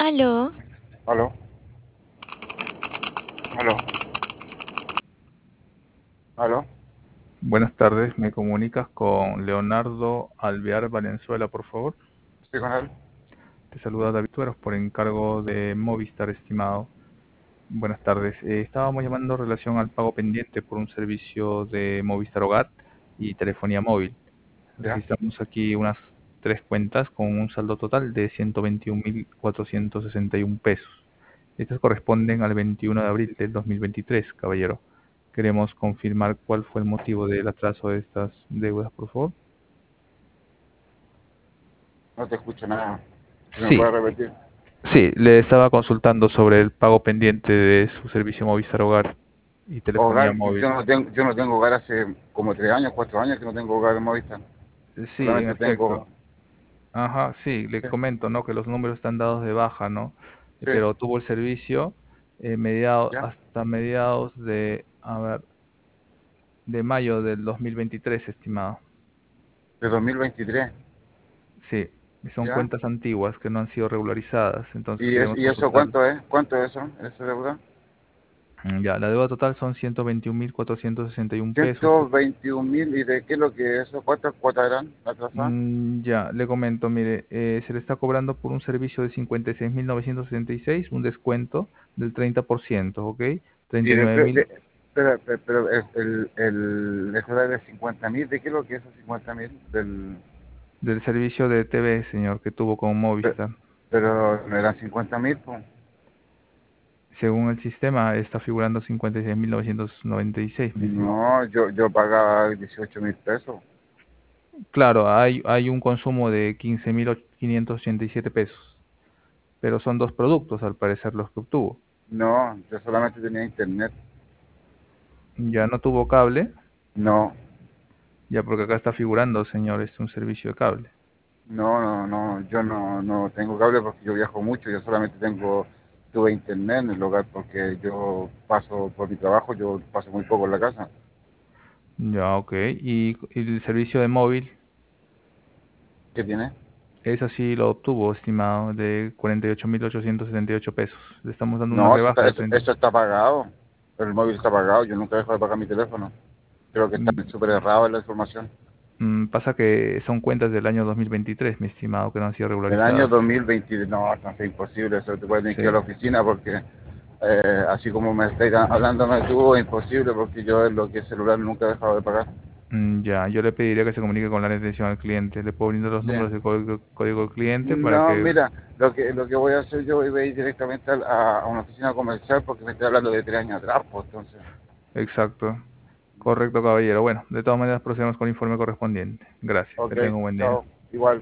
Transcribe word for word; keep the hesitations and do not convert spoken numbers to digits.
Aló, Aló, aló, aló. Buenas tardes, me comunicas con Leonardo Alvear Valenzuela, por favor. Estoy con él. Te saluda David Tueros por encargo de Movistar, estimado. Buenas tardes. Eh, estábamos llamando en relación al pago pendiente por un servicio de Movistar Hogar y telefonía móvil. Ya. Registramos aquí unas tres cuentas con un saldo total de ciento veintiún mil cuatrocientos sesenta y uno pesos. Estas corresponden al veintiuno de abril del dos mil veintitrés, caballero. Queremos confirmar cuál fue el motivo del atraso de estas deudas, por favor. No te escucho nada. Si me Sí, puedes repetir. sí, le estaba consultando sobre el pago pendiente de su servicio Movistar Hogar y telefonía Hogar, yo móvil. no tengo, yo no tengo hogar hace como tres años, cuatro años que no tengo hogar en Movistar. Sí, en Solamente tengo. efecto. Ajá, sí, le Sí, comento, ¿no? Que los números están dados de baja, ¿no? Eh, sí, Pero tuvo el servicio eh, mediado, ya. hasta mediados de, a ver, de mayo del dos mil veintitrés, estimado. De dos mil veintitrés. Sí, y son Ya. cuentas antiguas que no han sido regularizadas, entonces ¿Y, es, queremos y eso consultar. cuánto es? ¿Cuánto es eso? ¿Esa deuda? Mm, Ya, la deuda total son ciento veintiún mil cuatrocientos sesenta y uno pesos. ciento veintiún mil. ¿Y de qué es lo que es eso? ¿Cuántas cuotas eran atrasadas? Mm, ya, le comento, mire, eh, se le está cobrando por un servicio de cincuenta y seis mil novecientos sesenta y seis, un descuento del treinta por ciento, ¿ok? Y de, treinta y nueve de, mil pero, pero, pero el, el, el, eso era de cincuenta mil. ¿De qué es lo que es esos cincuenta mil? Del, del servicio de T V, señor, que tuvo con pe- Movistar. pero no eran cincuenta mil, pues. Según el sistema, está figurando cincuenta y seis mil novecientos noventa y seis, mi estimado. No, yo, yo pagaba dieciocho mil pesos. Claro, hay, hay un consumo de quince mil quinientos ochenta y siete pesos, pero son dos productos, al parecer, los que obtuvo. No, yo solamente tenía internet. Ya no tuvo cable, No, ya porque acá está figurando, señor, es un servicio de cable. no, no, no, yo no, no tengo cable porque yo viajo mucho. Yo solamente tengo, tuve internet en el hogar porque yo paso por mi trabajo, yo paso muy poco en la casa. Ya, ok. Y, y el servicio de móvil, ¿Qué tiene? esa sí lo obtuvo, estimado, de cuarenta y ocho mil ochocientos setenta y ocho pesos. Le estamos dando una No, eso rebaja está, del eso, treinta. eso está pagado. Pero el móvil está pagado. Yo nunca dejo de pagar mi teléfono. Creo que está Mm, súper errado en la información. mm, Pasa que son cuentas del año dos mil veintitrés, mi estimado, que no han sido Del año regularizadas. dos mil veinte, no, no es imposible. Eso te puedes tener que ir a Sí. la oficina porque Eh, así como me estáis hablándome tú, es imposible porque yo en lo que es celular nunca he dejado de pagar. Mm, Ya, yo le pediría que se comunique con la atención al cliente. Le puedo brindar los Sí. números de código, código del cliente para No, que... mira, lo que lo que voy a hacer yo voy a ir directamente a, a una oficina comercial porque me estoy hablando de tres años atrás, pues entonces. Exacto. Correcto, caballero. Bueno, de todas maneras procedemos con el informe correspondiente. Gracias. Ok, Que tenga un buen día. chao. Igual.